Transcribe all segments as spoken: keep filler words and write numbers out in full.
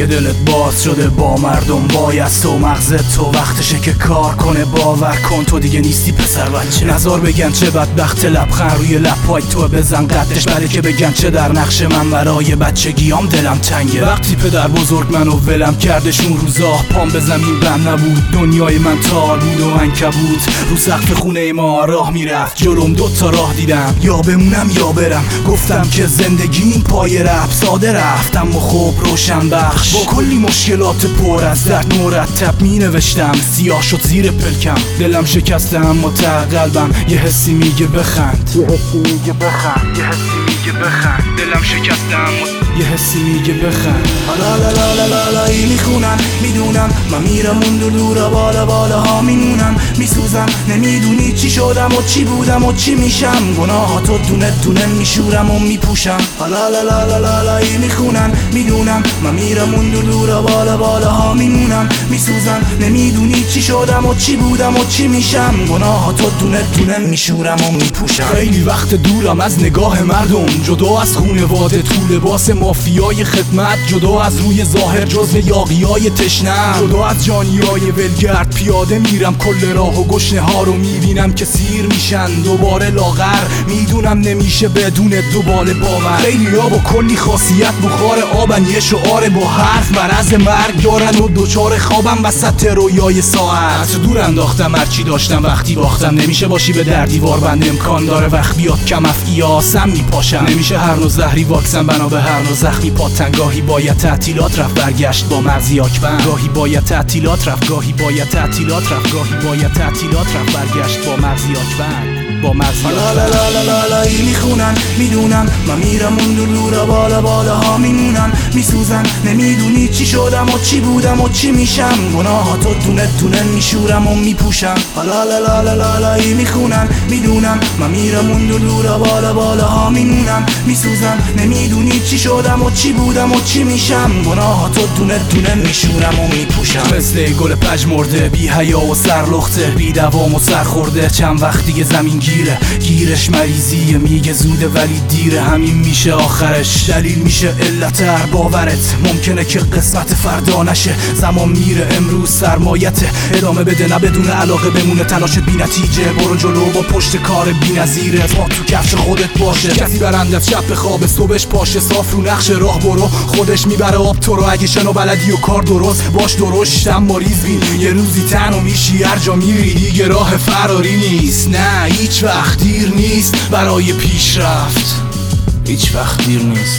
که دلت باز شده با مردم، باید تو مغزت تو وقتشه که کار کنه. باور کن تو دیگه نیستی پسر بچه. نظر بگن چه بدبخت، لبخند روی لب پای تو بزن قدش، برای که بگن چه در نقش من برای بچگیام دلم تنگه. وقتی پدر بزرگ منو ولم کردش اون روزا، پام به زمین بند نبود، دنیای من تار بود و عنکبوت. رو سقف خونه ما راه میرفت، جلوم دوتا راه دیدم، یا بمونم یا برم. گفتم که زندگیم پای رپ ساده رفتم و خوب روشن بخش، با کلی مشکلات پر از درد مرتب می نوشتم. سیاه شد زیر پلکم، دلم شکسته اما ته قلبم یه حسی میگه بخند، یه حسی میگه بخند، یه حسی میگه بخند. دلم شکسته اما یه حسی میگه بخند. لا لا لا لا لا لا میخونن، میدونم من میرم اون دور دورا، بالا بالا ها میمونم، میسوزم. نمیدونی چی شدم و چی بودم و چی میشم، گناهاتو دونه دونه میشورم و میپوشم. لا لا لا لا لا لا میخونن، میدونم من میرم اون دور دورا، بالا بالا ها میمونم، میسوزم. نمیدونی چی شدم و چی بودم و چی میشم، گناهاتو دونه دونه میشورم و میپوشم. خیلی وقت دورم از نگاه مردم، جدا از خونواده تو لباس مافیای خدمت، جدا از روی ظاهر جزو یاغیای تشنم، جدا از جانیای ولگرد. پیاده میرم کل راه و گشنه ها رو میبینم که سیر میشن دوباره لاغر. میدونم نمیشه بدون دوباره باور. خیلی ها با کلی خاصیت بخار آبن، یه شعار با حرف مرز مرگ دارن و دوچار خوابم وسط رویای ساعت. دور انداختم هرچی داشتم وقتی باختم، نمیشه باشی به در دیوار بند، امکان داره وقت بیاد کم افعی آسم میپاشم. نمیشه هر نوع زهری واکسن بنا به هر نوع زخمی پاتن. گاهی باید تعطیلات رفت برگشت با مغزی آکبند، گاهی باید تعطیلات رفت، گاهی باید تعطیلات رفت، گاهی باید تعطیلات رفت برگشت با مغزی آکبند، با مغزی آکبند. لا لا لا لا لا میخونن، میدونم من میرم اون دور دورا، بالا بالا ها میمونم، میسوزم. نمیدونی چی شدم و چی بودم و چی میشم، گناهاتو دونه دونه میشورم و میپوشم. لا لا لا لا لا لا میخونن، میدونم من میرم اون دور دورا، بالا بالا ها میمونم، میسوزم. نمیدونی چی شدم و چی بودم و چی میشم، گناهاتو دونه دونه میشورم و میپوشم. مثل گل پژمرده، بی حیا و سرلخته، بی دوام و سرخورده. چند وقت دیگه زمین گیره، گیرش مریضیه، میگه زوده ولی دیره. همین میشه آخرش، دلیل میشه علت هر باورت. ممکنه که قسمت فردا نشه، زمان میره امروز سرمایته. ادامه بده نه بدون علاقه بمونه، تلاشت بی نتیجه. برو جلو با پشت کار بی نظیره، پا تو کفش خودت باشه. کسی برندت شب به خواب صبحش پاشه، صاف رو نقش راه برو، خودش میبره آب تو رو. اگه شنو بلدی و کار درست باش درشت اما ریز بین، یه روزی تنها میشی هر جا میری، دیگه راه فراری نیست. نه هیچ وقت دیر نیست برای پیشرفت، هیچ وقت دیر نیست،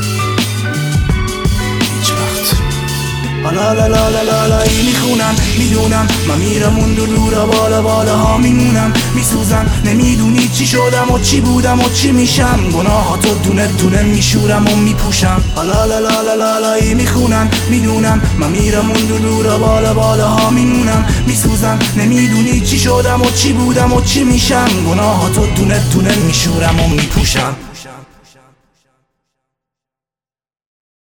هیچ وقت. لا لا لا لا لا لا میخونن، میدونم من میرم اون دور دورا، بالا بالا ها میمونم، میسوزم. نمیدونی چی شدم و چی بودم و چی میشم، گناهاتو دونه دونه میشورم و میپوشم. لا لا لا لا لا لا میخونن، میدونم من میرم اون دور دورا، بالا بالا ها میمونم، میسوزم. نمیدونی چی شدم و چی بودم و چی میشم، گناهاتو دونه دونه میشورم و میپوشم.